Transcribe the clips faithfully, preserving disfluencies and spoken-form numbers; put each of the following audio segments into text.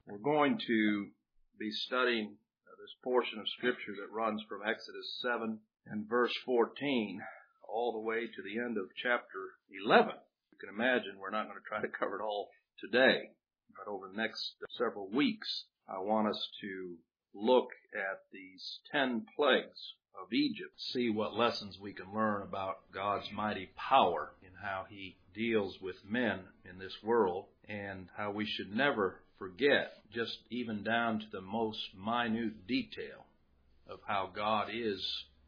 We're going to be studying this portion of Scripture that runs from Exodus seven and verse fourteen all the way to the end of chapter eleven. You can imagine we're not going to try to cover it all today, but over the next several weeks, I want us to look at these ten plagues of Egypt, see what lessons we can learn about God's mighty power in how He deals with men in this world, and how we should never forget, just even down to the most minute detail, of how God is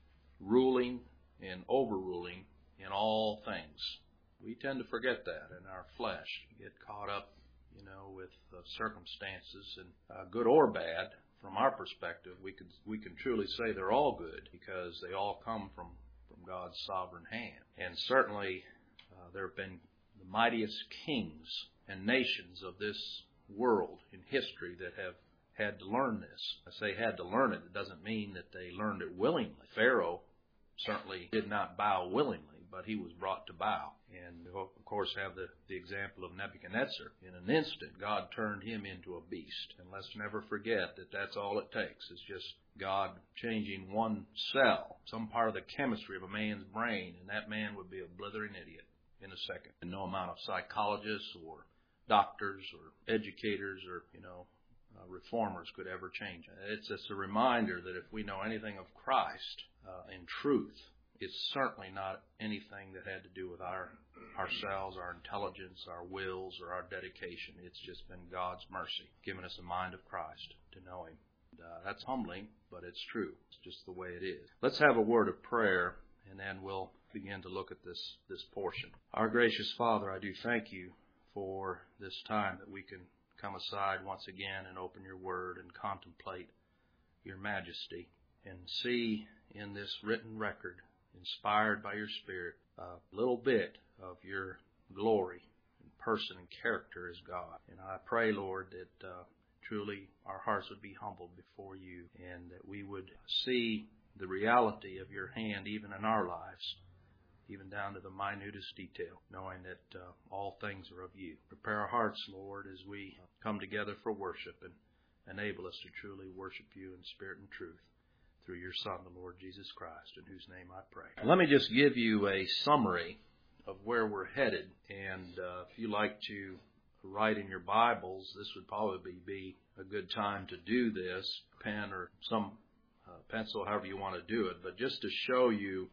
ruling and overruling in all things. We tend to forget that in our flesh, get caught up, you know, with uh, circumstances, and uh, good or bad. From our perspective, we can we can truly say they're all good because they all come from, from God's sovereign hand. And certainly, uh, there have been the mightiest kings and nations of this world in history that have had to learn this. I say had to learn it. It doesn't mean that they learned it willingly. Pharaoh certainly did not bow willingly, but he was brought to bow. And we of course have the, the example of Nebuchadnezzar. In an instant, God turned him into a beast. And let's never forget that that's all it takes. It's just God changing one cell, some part of the chemistry of a man's brain, and that man would be a blithering idiot in a second. And no amount of psychologists or doctors or educators or, you know, uh, reformers could ever change it. It's just a reminder that if we know anything of Christ uh, in truth, it's certainly not anything that had to do with our ourselves, our intelligence, our wills, or our dedication. It's just been God's mercy, giving us a mind of Christ to know Him. And, uh, that's humbling, but it's true. It's just the way it is. Let's have a word of prayer, and then we'll begin to look at this, this portion. Our gracious Father, I do thank You for this time that we can come aside once again and open Your Word and contemplate Your majesty and see in this written record, inspired by Your Spirit, a little bit of Your glory and person and character as God. And I pray, Lord, that uh, truly our hearts would be humbled before You, and that we would see the reality of Your hand even in our lives, even down to the minutest detail, knowing that uh, all things are of You. Prepare our hearts, Lord, as we come together for worship, and enable us to truly worship You in spirit and truth, through Your Son, the Lord Jesus Christ, in whose name I pray. Let me just give you a summary of where we're headed. And uh, if you like to write in your Bibles, this would probably be a good time to do this, pen or some uh, pencil, however you want to do it. But just to show you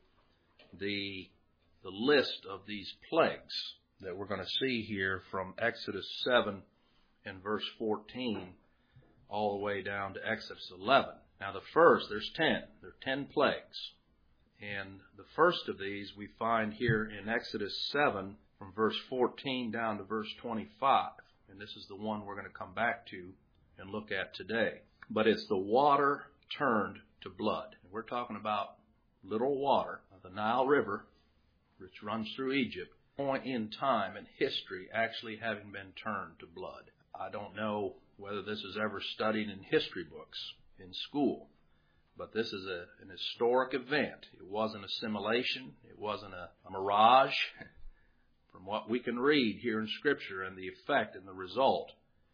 the, the list of these plagues that we're going to see here from Exodus seven and verse fourteen all the way down to Exodus eleven. Now the first, there's ten. There are ten plagues. And the first of these we find here in Exodus seven from verse fourteen down to verse twenty-five. And this is the one we're going to come back to and look at today. But it's the water turned to blood. And we're talking about little water, the Nile River, which runs through Egypt, point in time in history actually having been turned to blood. I don't know whether this is ever studied in history books in school, but this is a, an historic event. It wasn't a simulation. It wasn't a, a mirage. From what we can read here in Scripture, and the effect and the result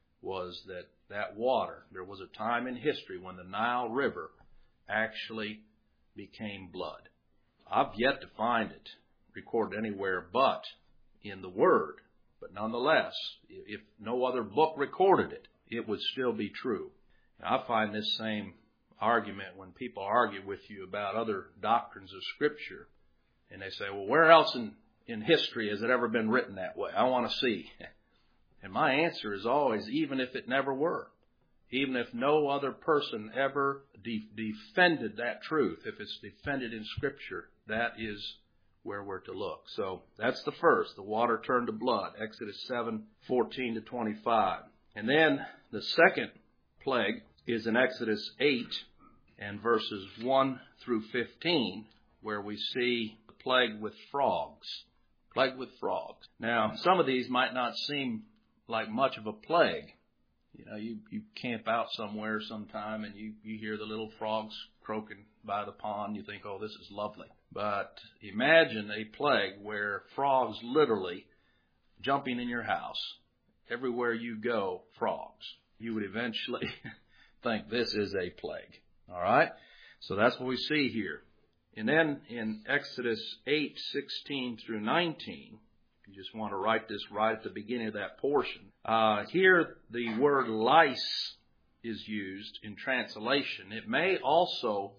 was that that water, there was a time in history when the Nile River actually became blood. I've yet to find it recorded anywhere but in the Word, but nonetheless, if no other book recorded it, it would still be true. I find this same argument when people argue with you about other doctrines of Scripture, and they say, well, where else in, in history has it ever been written that way? I want to see. And my answer is always, even if it never were, even if no other person ever de- defended that truth, if it's defended in Scripture, that is where we're to look. So that's the first, the water turned to blood, Exodus seven, fourteen to twenty-five. And then the second plague is in Exodus eight and verses one through fifteen, where we see the plague with frogs. Plague with frogs. Now, some of these might not seem like much of a plague. You know, you, you camp out somewhere sometime and you, you hear the little frogs croaking by the pond. You think, oh, this is lovely. But imagine a plague where frogs literally jumping in your house. Everywhere you go, frogs. you would eventually think this is a plague. All right? So that's what we see here. And then in Exodus eight, sixteen through nineteen, if you just want to write this right at the beginning of that portion, uh, here the word lice is used in translation. It may also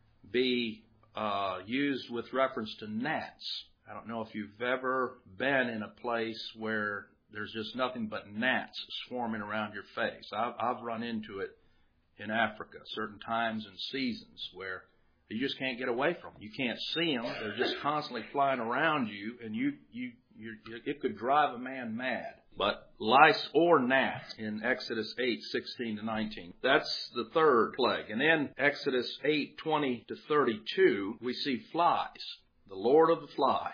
be uh, used with reference to gnats. I don't know if you've ever been in a place where there's just nothing but gnats swarming around your face. I've, I've run into it in Africa, certain times and seasons where you just can't get away from them. You can't see them. They're just constantly flying around you, and you, you, you, it could drive a man mad. But lice or gnats in Exodus eight, sixteen to nineteen. That's the third plague. And then Exodus eight, twenty to thirty-two, we see flies. The Lord of the flies.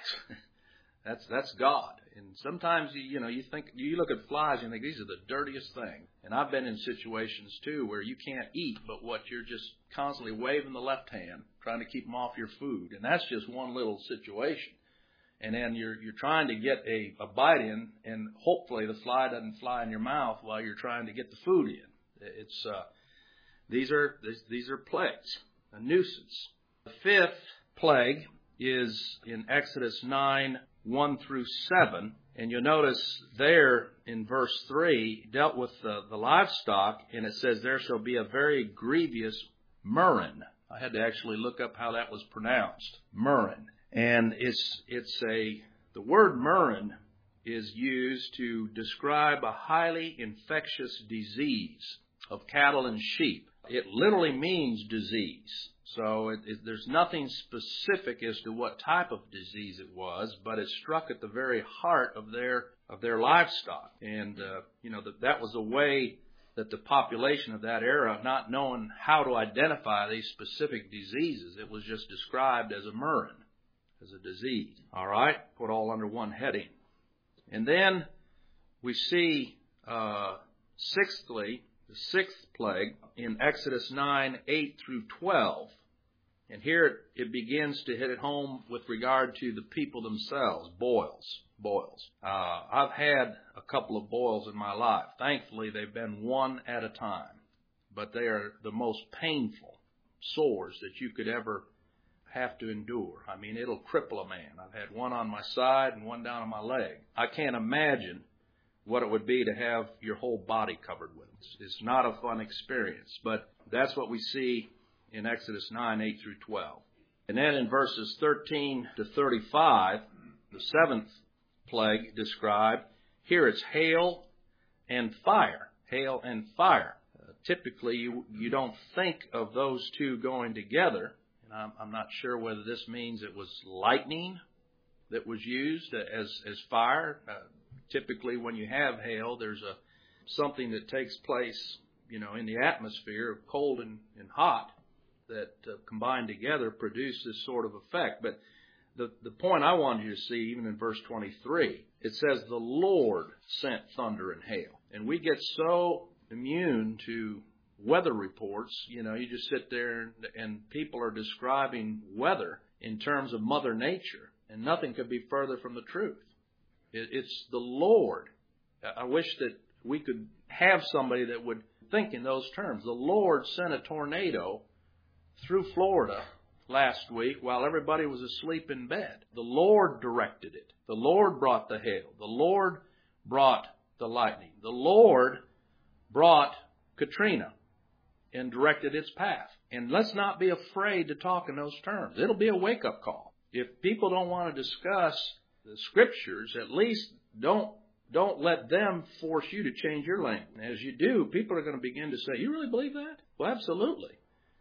that's that's God. And sometimes, you, you know, you think, you look at flies and you think, these are the dirtiest thing. And I've been in situations, too, where you can't eat, but what, you're just constantly waving the left hand, trying to keep them off your food. And that's just one little situation. And then you're you're trying to get a, a bite in, and hopefully the fly doesn't fly in your mouth while you're trying to get the food in. It's uh, these are these, these are plagues, a nuisance. The fifth plague is in Exodus nine, one through seven. And you'll notice there in verse three, dealt with the, the livestock, and it says, there shall be a very grievous murrain. I had to actually look up how that was pronounced, murrain. And it's it's a the word murrain is used to describe a highly infectious disease of cattle and sheep. It literally means disease. So it, it, there's nothing specific as to what type of disease it was, but it struck at the very heart of their of their livestock. And uh, you know that that was a way that the population of that era, not knowing how to identify these specific diseases, it was just described as a murrain, as a disease. All right, put all under one heading. And then we see, uh, sixthly, the sixth plague in Exodus nine, eight through twelve. And here it, it begins to hit it home with regard to the people themselves, boils, boils. Uh, I've had a couple of boils in my life. Thankfully, they've been one at a time. But they are the most painful sores that you could ever have to endure. I mean, it'll cripple a man. I've had one on my side and one down on my leg. I can't imagine what it would be to have your whole body covered with them. It's not a fun experience, but that's what we see in Exodus nine, eight through twelve. And then in verses thirteen to thirty-five, the seventh plague described, here it's hail and fire. Hail and fire. Uh, typically, you, you don't think of those two going together. And I'm, I'm not sure whether this means it was lightning that was used as, as fire. Uh, typically, when you have hail, there's a something that takes place, you know, in the atmosphere, cold and, and hot, that uh, combined together produce this sort of effect. But the, the point I wanted you to see, even in verse twenty-three, it says the Lord sent thunder and hail. And we get so immune to weather reports. You know, you just sit there and, and people are describing weather in terms of Mother Nature, and nothing could be further from the truth. It, it's the Lord. I wish that we could have somebody that would think in those terms. The Lord sent a tornado through Florida last week while everybody was asleep in bed. The Lord directed it. The Lord brought the hail. The Lord brought the lightning. The Lord brought Katrina and directed its path. And let's not be afraid to talk in those terms. It'll be a wake-up call. If people don't want to discuss the Scriptures, at least don't don't let them force you to change your language. As you do, people are going to begin to say, you really believe that? Well, absolutely.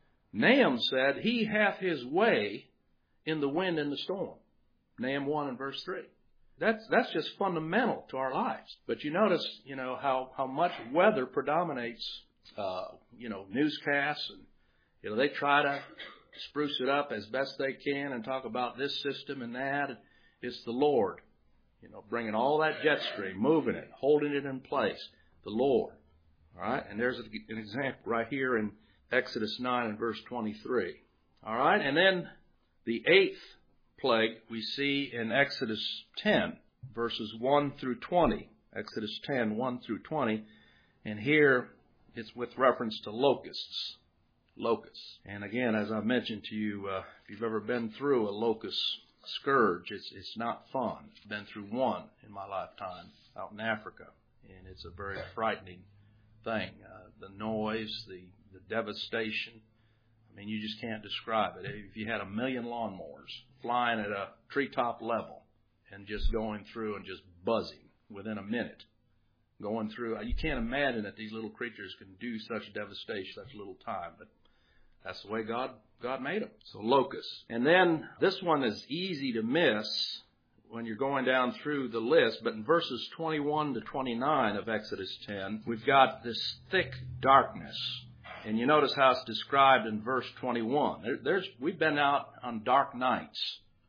Nahum said, he hath his way in the wind and the storm. Nahum one and verse three. That's that's just fundamental to our lives. But you notice, you know, how, how much weather predominates, uh, you know, newscasts. And, you know, they try to spruce it up as best they can and talk about this system and that. It's the Lord, you know, bringing all that jet stream, moving it, holding it in place. The Lord. All right. And there's an example right here in Exodus nine and verse twenty-three. All right. And then the eighth plague we see in Exodus ten, verses one through twenty. Exodus ten, one through twenty. And here it's with reference to locusts. Locusts. And again, as I mentioned to you, uh, if you've ever been through a locust scourge, it's it's not fun. I've been through one in my lifetime out in Africa, and it's a very frightening thing. Uh, the noise, the, the devastation, I mean, you just can't describe it. If you had a million lawnmowers flying at a treetop level and just going through and just buzzing within a minute, going through, you can't imagine that these little creatures can do such devastation, such little time, but that's the way God God made them. So locusts. And then this one is easy to miss when you're going down through the list, but in verses twenty-one to twenty-nine of Exodus ten, we've got this thick darkness. And you notice how it's described in verse twenty-one. There, there's we've been out on dark nights.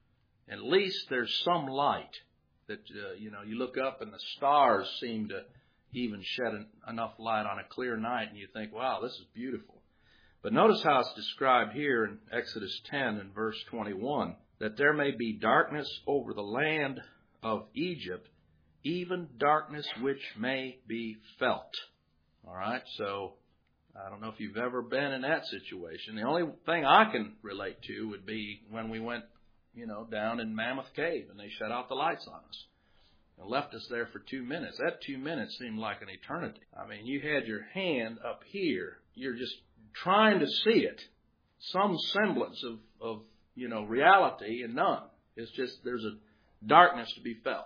At least there's some light that, uh, you know, you look up and the stars seem to even shed an, enough light on a clear night, and you think, wow, this is beautiful. But notice how it's described here in Exodus ten and verse twenty-one, that there may be darkness over the land of Egypt, even darkness which may be felt. All right, so I don't know if you've ever been in that situation. The only thing I can relate to would be when we went, you know, down in Mammoth Cave and they shut out the lights on us and left us there for two minutes. That two minutes seemed like an eternity. I mean, you had your hand up here. You're just trying to see it, some semblance of, of, you know, reality, and none. It's just there's a darkness to be felt.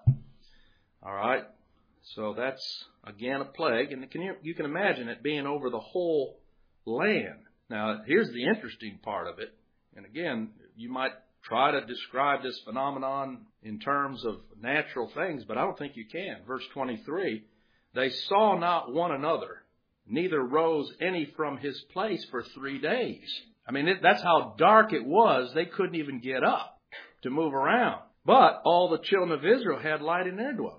All right? So that's, again, a plague. And can you, you can imagine it being over the whole land. Now, here's the interesting part of it. And again, you might try to describe this phenomenon in terms of natural things, but I don't think you can. Verse twenty-three, they saw not one another, neither rose any from his place for three days. I mean, it, that's how dark it was. They couldn't even get up to move around. But all the children of Israel had light in their dwellings.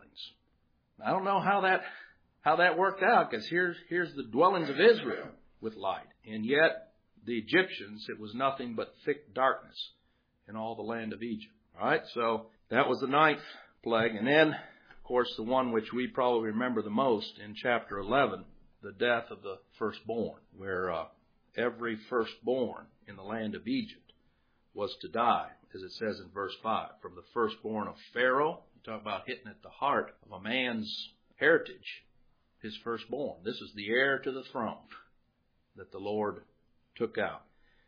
I don't know how that how that worked out, because here's here's the dwellings of Israel with light. And yet the Egyptians, it was nothing but thick darkness in all the land of Egypt. All right, so that was the ninth plague. And then, of course, the one which we probably remember the most in chapter eleven, the death of the firstborn, where uh, every firstborn in the land of Egypt was to die, as it says in verse five. From the firstborn of Pharaoh, you talk about hitting at the heart of a man's heritage, his firstborn. This is the heir to the throne that the Lord took out.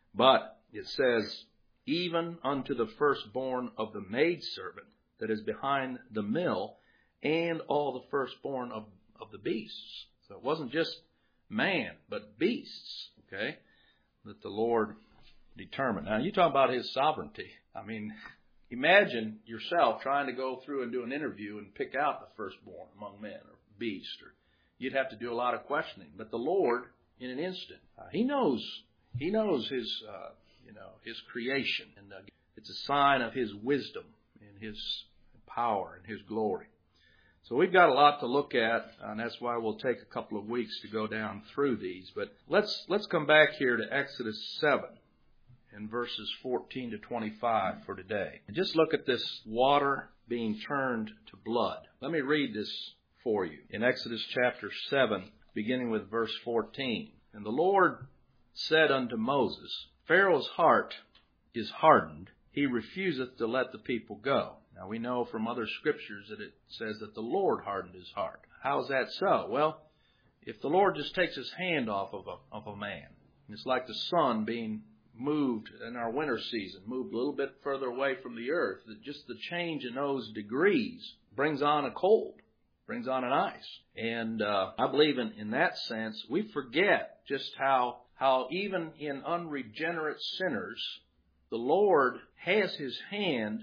But it says, even unto the firstborn of the maidservant that is behind the mill, and all the firstborn of, of the beasts. So it wasn't just man, but beasts, okay, that the Lord determined. Now, you talk about his sovereignty. I mean, imagine yourself trying to go through and do an interview and pick out the firstborn among men or beasts. Or you'd have to do a lot of questioning. But the Lord, in an instant, uh, he knows, he knows his, uh, you know, his creation. And uh, it's a sign of his wisdom and his power and his glory. So we've got a lot to look at, and that's why we'll take a couple of weeks to go down through these. But let's let's come back here to Exodus seven and verses fourteen to twenty-five for today. And just look at this water being turned to blood. Let me read this for you. In Exodus chapter seven, beginning with verse fourteen. And the Lord said unto Moses, Pharaoh's heart is hardened. He refuseth to let the people go. Now, we know from other scriptures that it says that the Lord hardened his heart. How is that so? Well, if the Lord just takes his hand off of a, of a man, it's like the sun being moved in our winter season, moved a little bit further away from the earth. That just the change in those degrees brings on a cold, brings on an ice. And uh, I believe in, in that sense, we forget just how, how even in unregenerate sinners, the Lord has his hand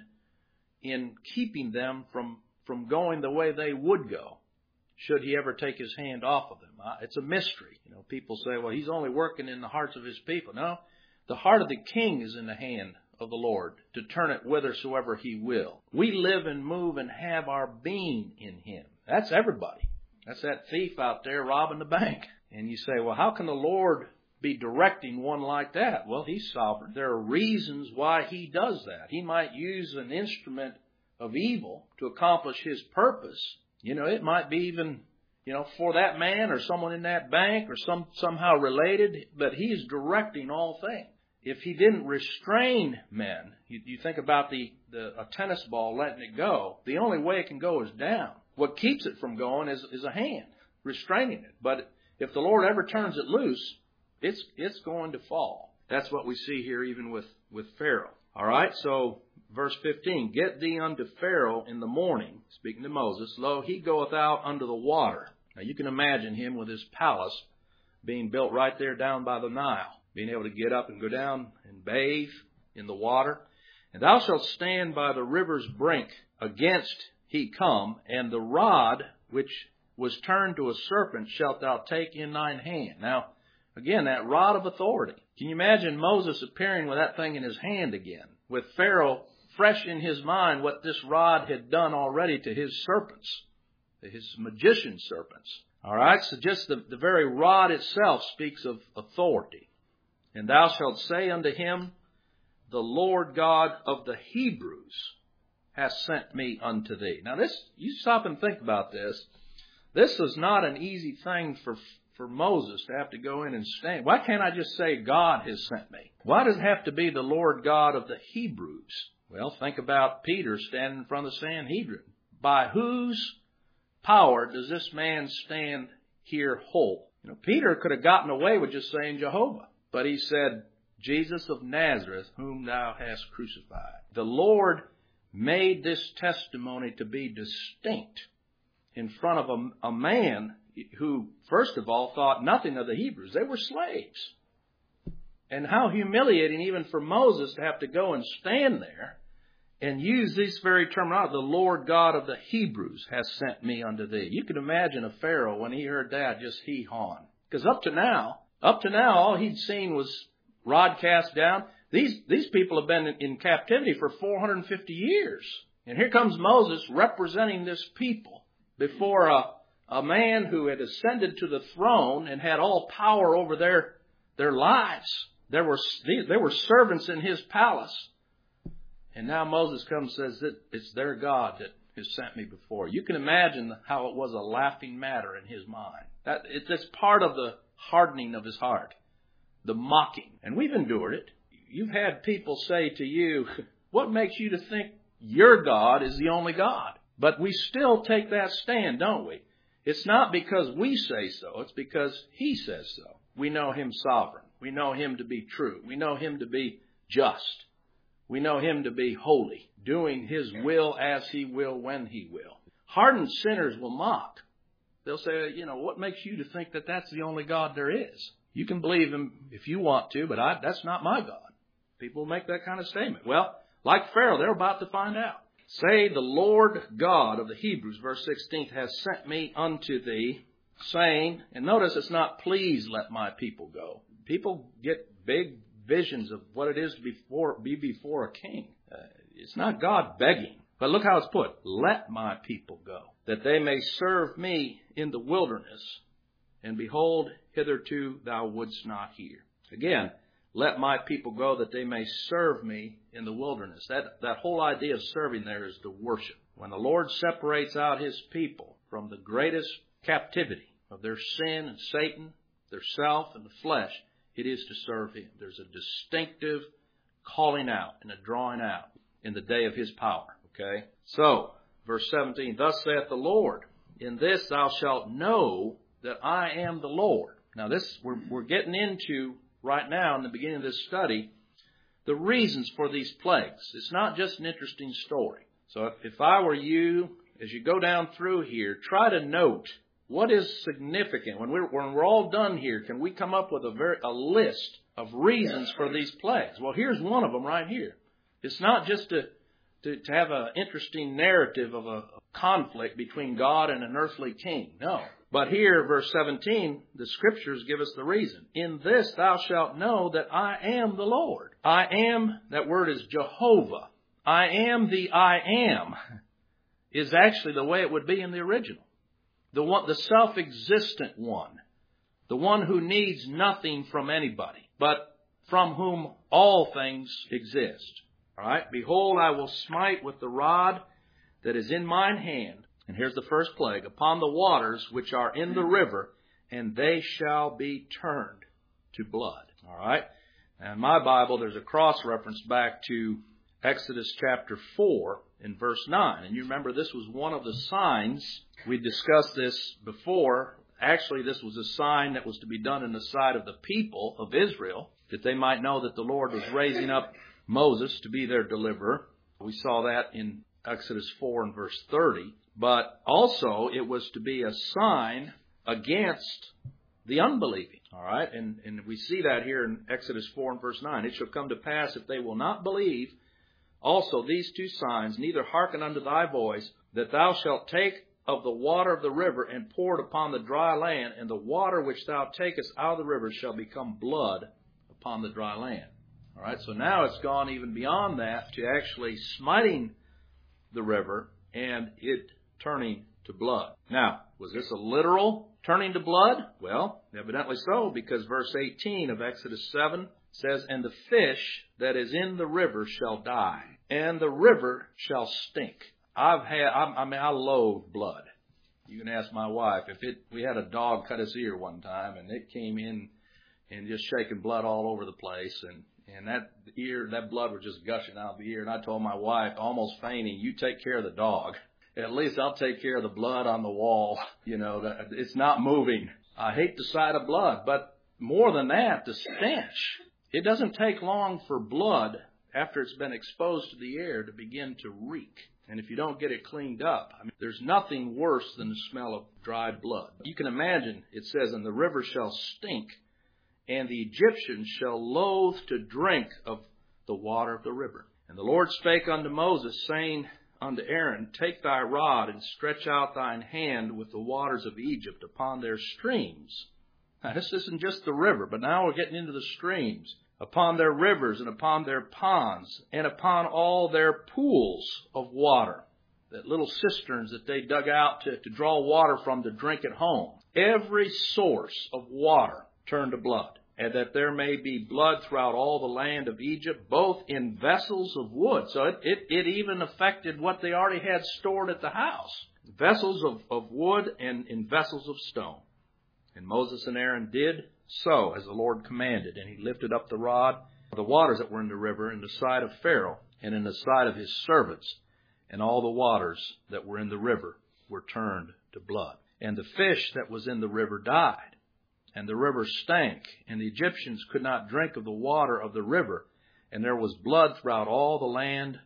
in keeping them from, from going the way they would go, should he ever take his hand off of them. Uh, it's a mystery. You know, people say, well, he's only working in the hearts of his people. No, the heart of the king is in the hand of the Lord to turn it whithersoever he will. We live and move and have our being in him. That's everybody. That's that thief out there robbing the bank. And you say, well, how can the Lord be directing one like that? Well, he's sovereign. There are reasons why he does that. He might use an instrument of evil to accomplish his purpose. You know, it might be even you know, for that man or someone in that bank or some somehow related, but he's directing all things. If he didn't restrain men, you, you think about the, the a tennis ball letting it go, the only way it can go is down. What keeps it from going is, is a hand restraining it. But if the Lord ever turns it loose, it's it's going to fall. That's what we see here even with, with Pharaoh. All right, so verse fifteen, get thee unto Pharaoh in the morning, speaking to Moses, lo, he goeth out unto the water. Now you can imagine him with his palace being built right there down by the Nile, being able to get up and go down and bathe in the water. And thou shalt stand by the river's brink against he come, and the rod which was turned to a serpent shalt thou take in thine hand. Now, again, that rod of authority. Can you imagine Moses appearing with that thing in his hand again, with Pharaoh fresh in his mind what this rod had done already to his serpents, to his magician serpents. All right, so just the, the very rod itself speaks of authority. And thou shalt say unto him, the Lord God of the Hebrews hath sent me unto thee. Now this, you stop and think about this. This is not an easy thing for for Moses to have to go in and stand. Why can't I just say God has sent me? Why does it have to be the Lord God of the Hebrews? Well, think about Peter standing in front of the Sanhedrin. By whose power does this man stand here whole? You know, Peter could have gotten away with just saying Jehovah, but he said, Jesus of Nazareth, whom thou hast crucified. The Lord made this testimony to be distinct in front of a, a man who, first of all, thought nothing of the Hebrews. They were slaves. And how humiliating even for Moses to have to go and stand there and use this very terminology, the Lord God of the Hebrews has sent me unto thee. You can imagine a Pharaoh when he heard that just hee-hawing. Because up to now, up to now, all he'd seen was rod cast down. These, these people have been in, in captivity for four hundred fifty years. And here comes Moses representing this people before a A man who had ascended to the throne and had all power over their, their lives. There were, there were servants in his palace. And now Moses comes and says that it's their God that has sent me before. You can imagine how it was a laughing matter in his mind. That, it's, it's part of the hardening of his heart. The mocking. And we've endured it. You've had people say to you, what makes you to think your God is the only God? But we still take that stand, don't we? It's not because we say so. It's because he says so. We know him sovereign. We know him to be true. We know him to be just. We know him to be holy, doing his will as he will when he will. Hardened sinners will mock. They'll say, you know, what makes you to think that that's the only God there is? You can believe him if you want to, but I, that's not my God. People make that kind of statement. Well, like Pharaoh, they're about to find out. Say, the Lord God of the Hebrews, verse sixteen, has sent me unto thee, saying, and notice it's not, please let my people go. People get big visions of what it is to before, be before a king. Uh, it's not God begging. But look how it's put. Let my people go, that they may serve me in the wilderness. And behold, hitherto thou wouldst not hear. Again, let my people go that they may serve me in the wilderness. That, that whole idea of serving there is to worship. When the Lord separates out his people from the greatest captivity of their sin and Satan, their self and the flesh, it is to serve him. There's a distinctive calling out and a drawing out in the day of his power. Okay? So, verse seventeen, thus saith the Lord, in this thou shalt know that I am the Lord. Now this, we're, we're getting into right now in the beginning of this study, the reasons for these plagues. It's not just an interesting story. So if, if I were you, as you go down through here, try to note what is significant. When we're, when we're all done here, can we come up with a, very, a list of reasons for these plagues? Well, here's one of them right here. It's not just to, to, to have an interesting narrative of a conflict between God and an earthly king. No. But here, verse seventeen, the Scriptures give us the reason. In this thou shalt know that I am the Lord. I am, that word is Jehovah. I am the I am is actually the way it would be in the original. The one, the self-existent one. The one who needs nothing from anybody, but from whom all things exist. All right. Behold, I will smite with the rod that is in mine hand, And here's the first plague. Upon the waters which are in the river, and they shall be turned to blood. All right. Now in my Bible, there's a cross-reference back to Exodus chapter four in verse nine. And you remember this was one of the signs. We discussed this before. Actually, this was a sign that was to be done in the sight of the people of Israel, that they might know that the Lord was raising up Moses to be their deliverer. We saw that in Exodus four and verse thirty. But also it was to be a sign against the unbelieving. All right. And, and we see that here in Exodus four and verse nine. It shall come to pass, if they will not believe also these two signs, neither hearken unto thy voice, that thou shalt take of the water of the river and pour it upon the dry land, and the water which thou takest out of the river shall become blood upon the dry land. All right. So now it's gone even beyond that to actually smiting the river and it turning to blood. Now, was this a literal turning to blood? Well, evidently so, because verse eighteen of Exodus seven says, and the fish that is in the river shall die, and the river shall stink. I've had, I, I mean, I loathe blood. You can ask my wife. If it, we had a dog cut his ear one time, and it came in and just shaking blood all over the place, and and that ear, that blood was just gushing out of the ear. And I told my wife, almost fainting, you take care of the dog. At least I'll take care of the blood on the wall. You know, that it's not moving. I hate the sight of blood, but more than that, the stench. It doesn't take long for blood, after it's been exposed to the air, to begin to reek. And if you don't get it cleaned up, I mean, there's nothing worse than the smell of dried blood. You can imagine, it says, and the river shall stink, and the Egyptians shall loathe to drink of the water of the river. And the Lord spake unto Moses, saying unto Aaron, take thy rod and stretch out thine hand with the waters of Egypt upon their streams. Now, this isn't just the river, but now we're getting into the streams. Upon their rivers and upon their ponds and upon all their pools of water. That little cisterns that they dug out to, to draw water from to drink at home. Every source of water turned to blood. And that there may be blood throughout all the land of Egypt, both in vessels of wood. So it, it, it even affected what they already had stored at the house. Vessels of, of wood and in vessels of stone. And Moses and Aaron did so as the Lord commanded. And he lifted up the rod of the waters that were in the river in the sight of Pharaoh and in the sight of his servants. And all the waters that were in the river were turned to blood. And the fish that was in the river died. And the river stank, and the Egyptians could not drink of the water of the river, and there was blood throughout all the land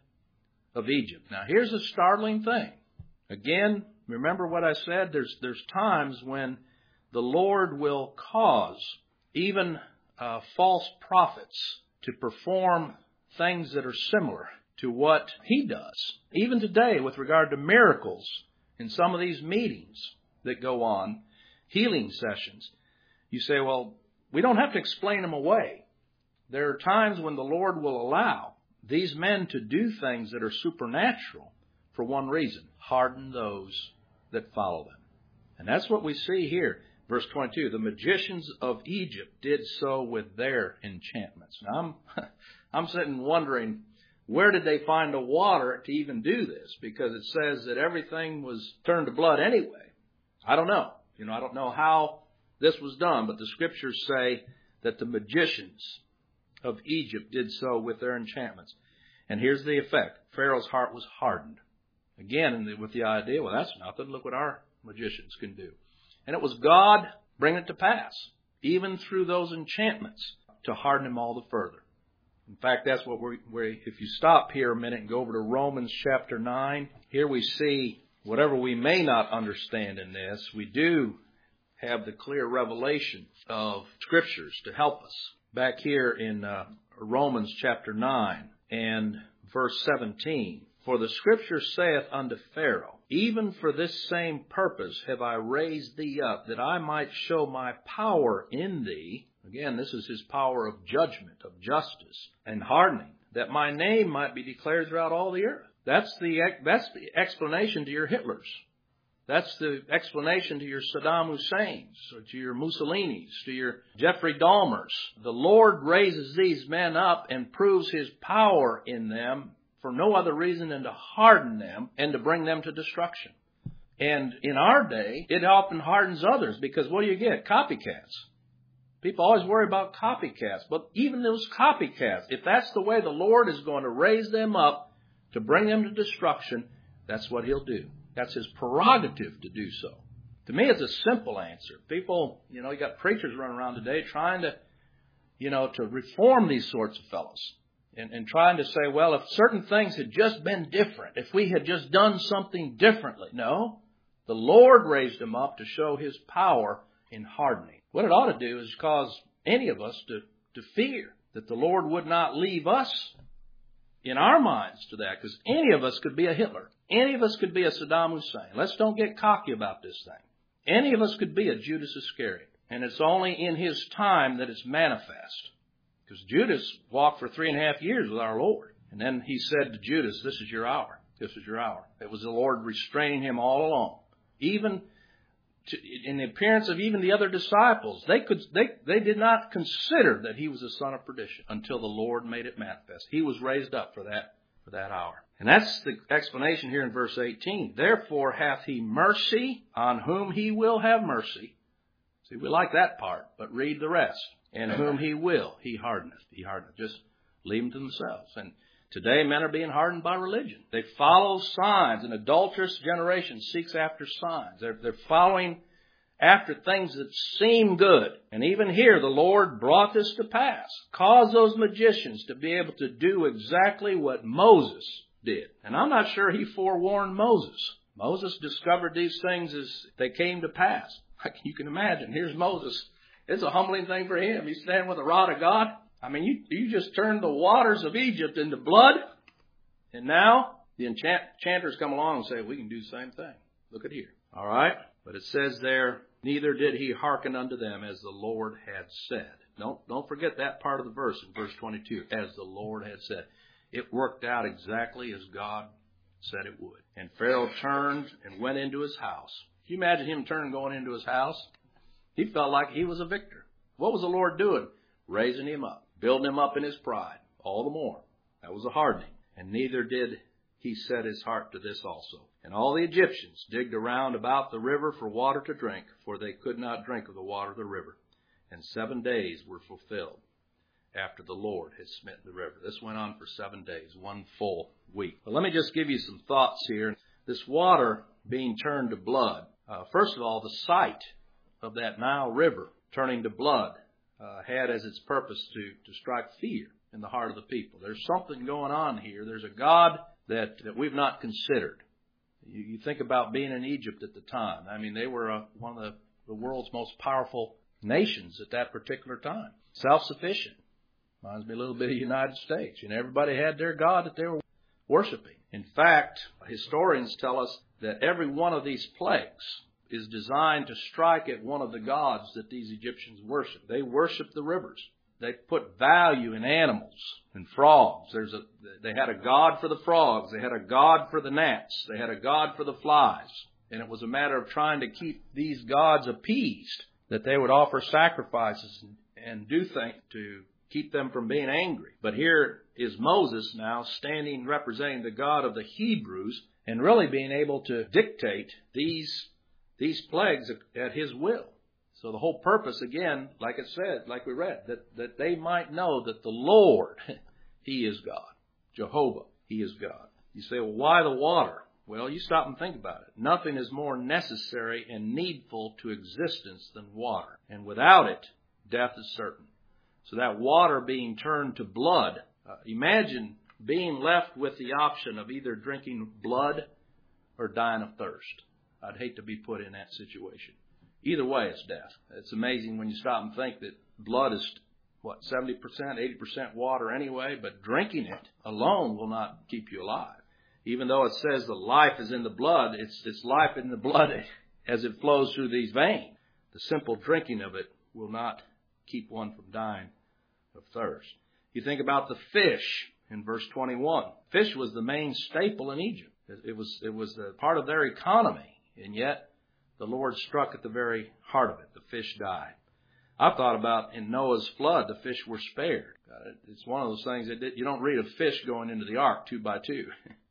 of Egypt. Now, here's a startling thing. Again, remember what I said? There's there's times when the Lord will cause even uh, false prophets to perform things that are similar to what He does. Even today, with regard to miracles, in some of these meetings that go on, healing sessions, you say, well, we don't have to explain them away. There are times when the Lord will allow these men to do things that are supernatural for one reason: harden those that follow them. And that's what we see here. Verse twenty-two, the magicians of Egypt did so with their enchantments. Now, I'm, I'm sitting wondering, where did they find the water to even do this? Because it says that everything was turned to blood anyway. I don't know. You know, I don't know how this was done, but the scriptures say that the magicians of Egypt did so with their enchantments. And here's the effect. Pharaoh's heart was hardened. Again, with the idea, well, that's nothing. Look what our magicians can do. And it was God bringing it to pass, even through those enchantments, to harden him all the further. In fact, that's what we're, we're, if you stop here a minute and go over to Romans chapter nine, here we see whatever we may not understand in this, we do have the clear revelation of scriptures to help us. Back here in uh, Romans chapter nine and verse seventeen, for the scripture saith unto Pharaoh, even for this same purpose have I raised thee up, that I might show my power in thee. Again, this is his power of judgment, of justice, and hardening, that my name might be declared throughout all the earth. That's the, that's the explanation to your Hitlers. That's the explanation to your Saddam Husseins, or to your Mussolinis, to your Jeffrey Dahmers. The Lord raises these men up and proves His power in them for no other reason than to harden them and to bring them to destruction. And in our day, it often hardens others because what do you get? Copycats. People always worry about copycats. But even those copycats, if that's the way the Lord is going to raise them up to bring them to destruction, that's what He'll do. That's His prerogative to do so. To me, it's a simple answer. People, you know, you got preachers running around today trying to, you know, to reform these sorts of fellows. And, and trying to say, well, if certain things had just been different, if we had just done something differently. No, the Lord raised them up to show His power in hardening. What it ought to do is cause any of us to, to fear that the Lord would not leave us in our minds to that, because any of us could be a Hitler. Any of us could be a Saddam Hussein. Let's don't get cocky about this thing. Any of us could be a Judas Iscariot. And it's only in His time that it's manifest. Because Judas walked for three and a half years with our Lord. And then He said to Judas, this is your hour. This is your hour. It was the Lord restraining him all along. Even to, in the appearance of even the other disciples, they could they, they did not consider that He was the son of perdition until the Lord made it manifest. He was raised up for that, for that hour. And that's the explanation here in verse eighteen. Therefore hath He mercy on whom He will have mercy. See, we like that part, but read the rest. And whom He will, He hardeneth. He hardeneth. Just leave them to themselves. And today men are being hardened by religion. They follow signs. An adulterous generation seeks after signs. They're, they're following after things that seem good. And even here, the Lord brought this to pass. Caused those magicians to be able to do exactly what Moses did. And I'm not sure He forewarned Moses. Moses discovered these things as they came to pass. Like you can imagine, here's Moses. It's a humbling thing for him. He's standing with the rod of God. I mean, you, you just turned the waters of Egypt into blood. And now the enchant, enchanters come along and say, we can do the same thing. Look at here. All right. But it says there, neither did He hearken unto them as the Lord had said. Don't, don't forget that part of the verse in verse twenty-two. As the Lord had said. It worked out exactly as God said it would. And Pharaoh turned and went into his house. Can you imagine him turning and going into his house? He felt like he was a victor. What was the Lord doing? Raising him up, building him up in his pride, all the more. That was a hardening. And neither did He set His heart to this also. And all the Egyptians digged around about the river for water to drink, for they could not drink of the water of the river. And seven days were fulfilled after the Lord had smitten the river. This went on for seven days, one full week. But let me just give you some thoughts here. This water being turned to blood. Uh, first of all, the sight of that Nile River turning to blood uh, had as its purpose to, to strike fear in the heart of the people. There's something going on here. There's a God that, that we've not considered. You, you think about being in Egypt at the time. I mean, they were uh, one of the, the world's most powerful nations at that particular time. Self-sufficient. Reminds me a little bit of the United States. You know, everybody had their God that they were worshiping. In fact, historians tell us that every one of these plagues is designed to strike at one of the gods that these Egyptians worship. They worship the rivers. They put value in animals and frogs. There's a, they had a god for the frogs. They had a god for the gnats. They had a god for the flies. And it was a matter of trying to keep these gods appeased, that they would offer sacrifices and, and do things to keep them from being angry. But here is Moses now standing representing the God of the Hebrews and really being able to dictate these These plagues at His will. So the whole purpose, again, like it said, like we read, that, that they might know that the Lord, He is God. Jehovah, He is God. You say, well, why the water? Well, you stop and think about it. Nothing is more necessary and needful to existence than water. And without it, death is certain. So that water being turned to blood, uh, imagine being left with the option of either drinking blood or dying of thirst. I'd hate to be put in that situation. Either way, it's death. It's amazing when you stop and think that blood is, what, seventy percent, eighty percent water anyway, but drinking it alone will not keep you alive. Even though it says the life is in the blood, it's, it's life in the blood as it flows through these veins. The simple drinking of it will not keep one from dying of thirst. You think about the fish in verse twenty-one. Fish was the main staple in Egypt. It was, it was a part of their economy. And yet, the Lord struck at the very heart of it. The fish died. I've thought about in Noah's flood, the fish were spared. It's one of those things that you don't read of fish going into the ark two by two.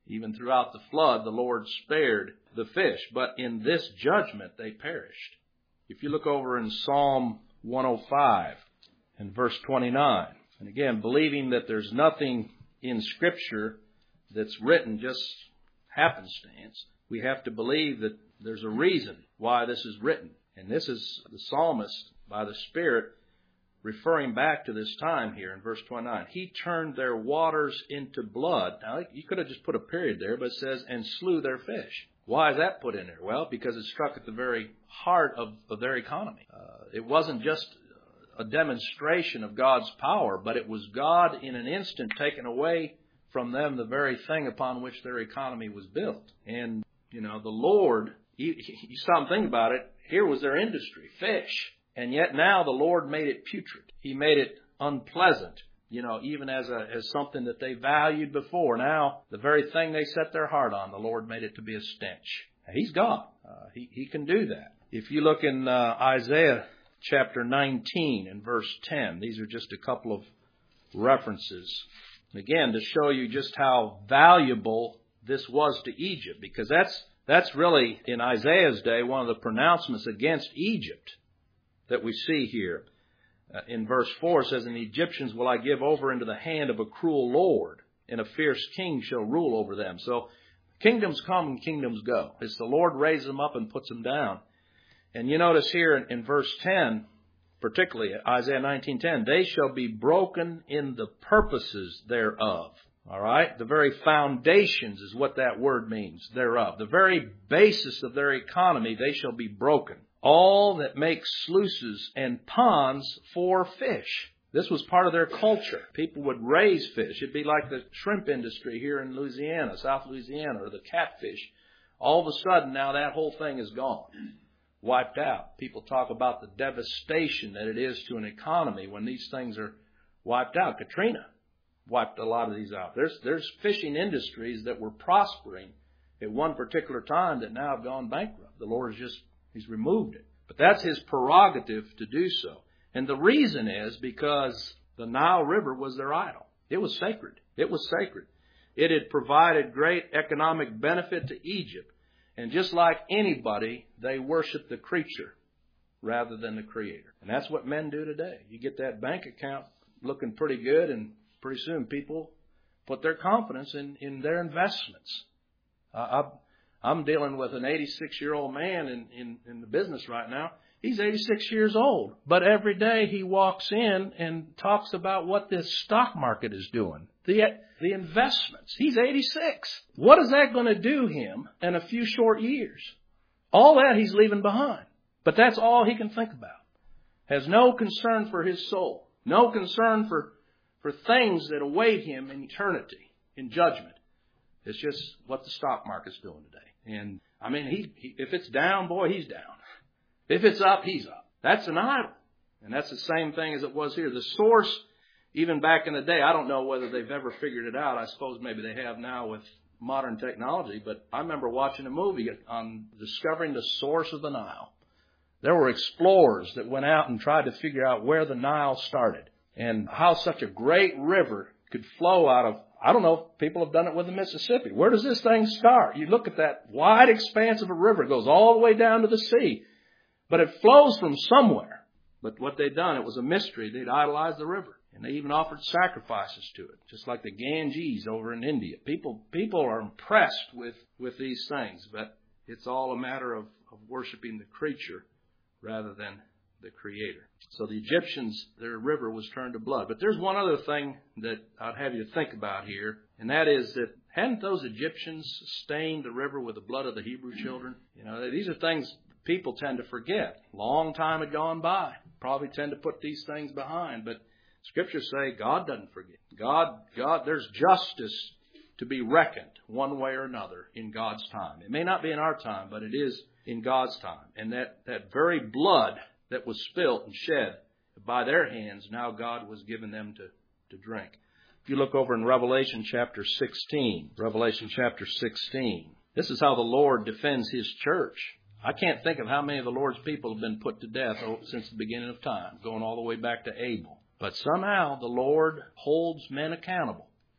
Even throughout the flood, the Lord spared the fish. But in this judgment, they perished. If you look over in Psalm one oh five and verse twenty-nine, and again, believing that there's nothing in Scripture that's written just happenstance, we have to believe that there's a reason why this is written. And this is the psalmist, by the Spirit, referring back to this time here in verse twenty-nine. He turned their waters into blood. Now, you could have just put a period there, but it says, and slew their fish. Why is that put in there? Well, because it struck at the very heart of, of their economy. Uh, it wasn't just a demonstration of God's power, but it was God in an instant taking away from them the very thing upon which their economy was built. And, you know, the Lord, you, you stop and think about it, here was their industry, fish. And yet now the Lord made it putrid. He made it unpleasant, you know, even as a as something that they valued before. Now, the very thing they set their heart on, the Lord made it to be a stench. He's God. Uh, he, he can do that. If you look in uh, Isaiah chapter nineteen and verse ten, these are just a couple of references. Again, to show you just how valuable this was to Egypt, because that's that's really, in Isaiah's day, one of the pronouncements against Egypt that we see here. Uh, in verse four, it says, and the Egyptians will I give over into the hand of a cruel lord, and a fierce king shall rule over them. So kingdoms come and kingdoms go. It's the Lord raises them up and puts them down. And you notice here in, in verse ten, particularly Isaiah nineteen ten, they shall be broken in the purposes thereof. All right? The very foundations is what that word means, thereof. The very basis of their economy, they shall be broken. All that make sluices and ponds for fish. This was part of their culture. People would raise fish. It'd be like the shrimp industry here in Louisiana, South Louisiana, or the catfish. All of a sudden, now that whole thing is gone. Wiped out. People talk about the devastation that it is to an economy when these things are wiped out. Katrina wiped a lot of these out. There's there's fishing industries that were prospering at one particular time that now have gone bankrupt. The Lord has just, He's removed it. But that's His prerogative to do so. And the reason is because the Nile River was their idol. It was sacred. It was sacred. It had provided great economic benefit to Egypt. And just like anybody, they worship the creature rather than the Creator. And that's what men do today. You get that bank account looking pretty good, and pretty soon people put their confidence in, in their investments. Uh, I'm dealing with an eighty-six-year-old man in, in, in the business right now. He's eighty-six years old. But every day he walks in and talks about what this stock market is doing. The, the investments. He's eighty-six. What is that going to do him in a few short years? All that he's leaving behind. But that's all he can think about. Has no concern for his soul. No concern for, for things that await him in eternity, in judgment. It's just what the stock market's doing today. And, I mean, he, he if it's down, boy, he's down. If it's up, he's up. That's an idol. And that's the same thing as it was here. The source, even back in the day, I don't know whether they've ever figured it out. I suppose maybe they have now with modern technology. But I remember watching a movie on discovering the source of the Nile. There were explorers that went out and tried to figure out where the Nile started and how such a great river could flow out of, I don't know if people have done it with the Mississippi. Where does this thing start? You look at that wide expanse of a river. It goes all the way down to the sea. But it flows from somewhere. But what they'd done, it was a mystery. They'd idolized the river. And they even offered sacrifices to it. Just like the Ganges over in India. People people are impressed with, with these things. But it's all a matter of, of worshiping the creature rather than the Creator. So the Egyptians, their river was turned to blood. But there's one other thing that I'd have you to think about here. And that is that hadn't those Egyptians stained the river with the blood of the Hebrew children? You know, these are things people tend to forget. Long time had gone by. Probably tend to put these things behind. But Scriptures say God doesn't forget. God, God, there's justice to be reckoned one way or another in God's time. It may not be in our time, but it is in God's time. And that, that very blood that was spilt and shed by their hands, now God was giving them to, to drink. If you look over in Revelation chapter sixteen, Revelation chapter sixteen, this is how the Lord defends His church. I can't think of how many of the Lord's people have been put to death since the beginning of time, going all the way back to Abel. But somehow the Lord holds men accountable.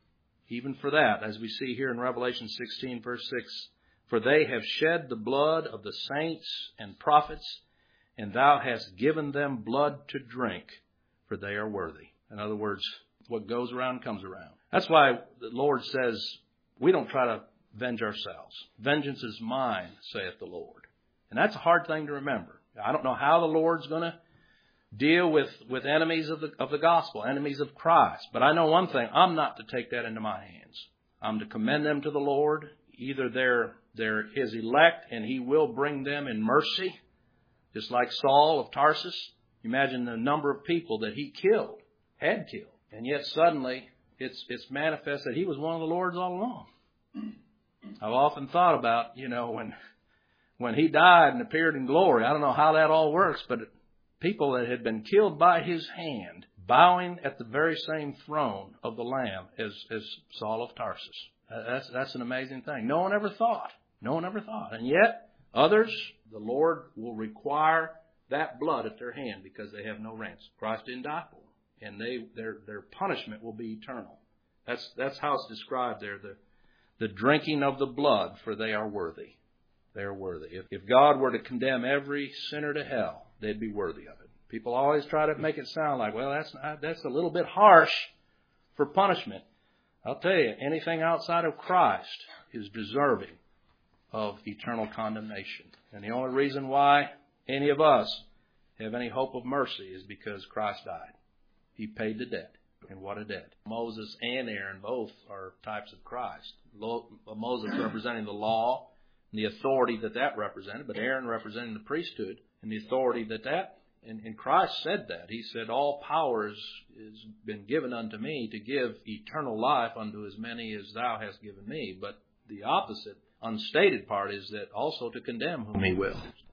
even for that, as we see here in Revelation sixteen, verse six, for they have shed the blood of the saints and prophets, and thou hast given them blood to drink, for they are worthy. In other words, what goes around comes around. That's why the Lord says, we don't try to avenge ourselves. Vengeance is mine, saith the Lord. And that's a hard thing to remember. I don't know how the Lord's going to deal with, with enemies of the, of the gospel, enemies of Christ. But I know one thing, I'm not to take that into my hands. I'm to commend them to the Lord. Either they're, they're His elect and He will bring them in mercy, just like Saul of Tarsus. Imagine the number of people that he killed, had killed. And yet suddenly it's, it's manifest that he was one of the Lord's all along. I've often thought about, you know, when, when He died and appeared in glory, I don't know how that all works, but people that had been killed by His hand, bowing at the very same throne of the Lamb as, as Saul of Tarsus. That's, that's an amazing thing. No one ever thought. No one ever thought. And yet, others, the Lord will require that blood at their hand because they have no ransom. Christ didn't die for them. And they, their, their punishment will be eternal. That's, that's how it's described there. The, the drinking of the blood, for they are worthy. They are worthy. If, if God were to condemn every sinner to hell, they'd be worthy of it. People always try to make it sound like, well, that's not, that's a little bit harsh for punishment. I'll tell you, anything outside of Christ is deserving of eternal condemnation. And the only reason why any of us have any hope of mercy is because Christ died. He paid the debt. And what a debt. Moses and Aaron both are types of Christ. Moses representing the law and the authority that that represented, but Aaron representing the priesthood and the authority that that, and, and Christ said that. He said, all power is, is been given unto me to give eternal life unto as many as thou hast given me. But the opposite, unstated part is that also to condemn whom He will.